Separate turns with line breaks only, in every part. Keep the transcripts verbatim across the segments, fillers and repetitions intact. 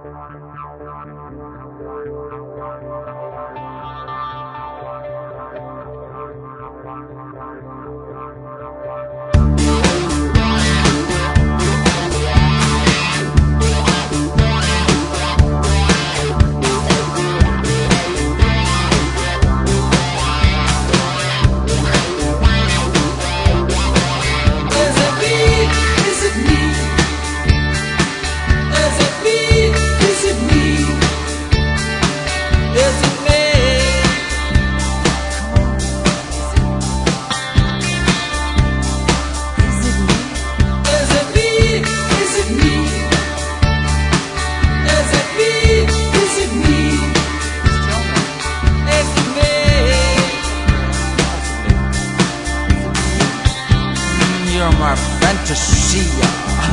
You're my fantasia.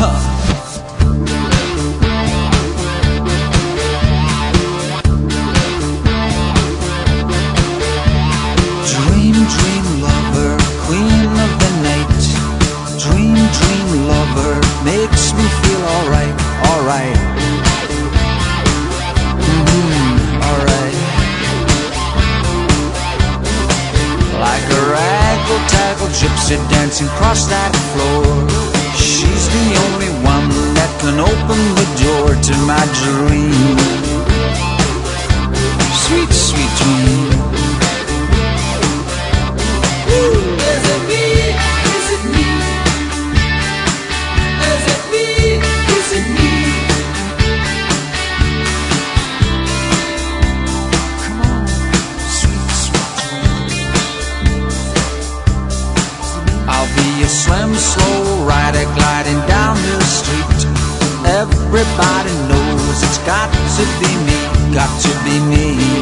Dream, dream lover, queen of the night. Dream, dream lover, makes me feel alright, alright. Mm-hmm, alright. Like a raggle-taggle gypsy dancing across that floor. She's the only one that can open the door to my dream. Sweet, sweet dream. Is it me? Is it me? Is it me? Is it me? Come on, sweet, sweet dream. I'll be a slim, slow rider gliding down the street. Everybody knows it's got to be me, got to be me,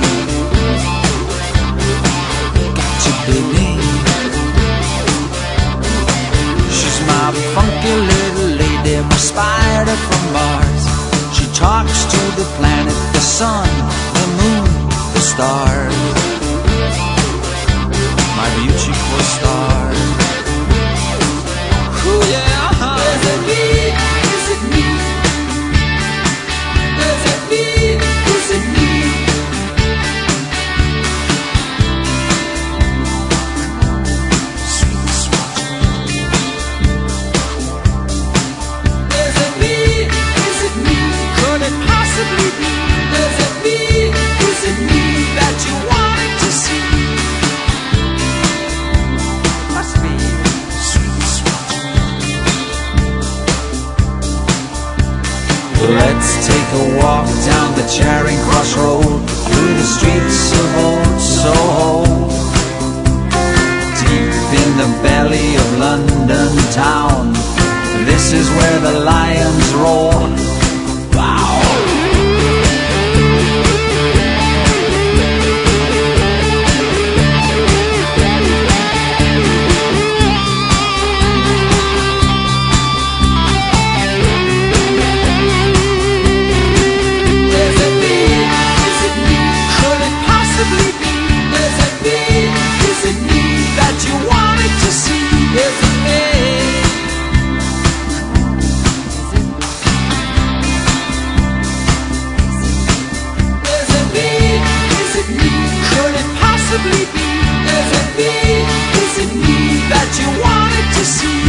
got to be me. She's my funky little lady, my spider from Mars. She talks to the planet, the sun, the moon, the stars. My beautiful stars. Ooh, yeah. Is it me? Is it me? Is it me? Is it me? Sweet, sweet. Is it me? Is it me? Could it possibly be? Is it me? Is it me that you wanted to see? Must be. Let's take a walk down the Charing Cross Road, through the streets of old Soho, deep in the belly of London town. This is where the lions roar. Wow! Is it me? Is it me that you wanted to see?